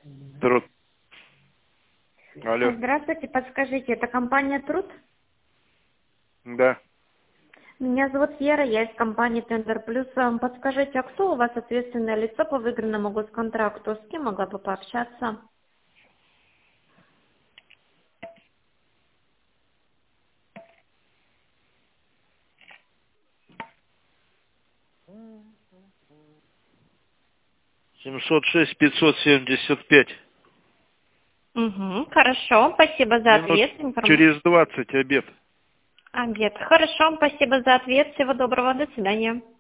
Труд. Алло. Здравствуйте, подскажите, это компания «Труд»? Да. Меня зовут Вера, я из компании «Тендер Плюс». Подскажите, а кто у вас ответственное лицо по выигранному госконтракту? С кем могла бы пообщаться? Семьсот шесть 575. Угу, хорошо, спасибо за Минут ответ. через 20 обед. Обед. Хорошо, спасибо за ответ. Всего доброго, до свидания.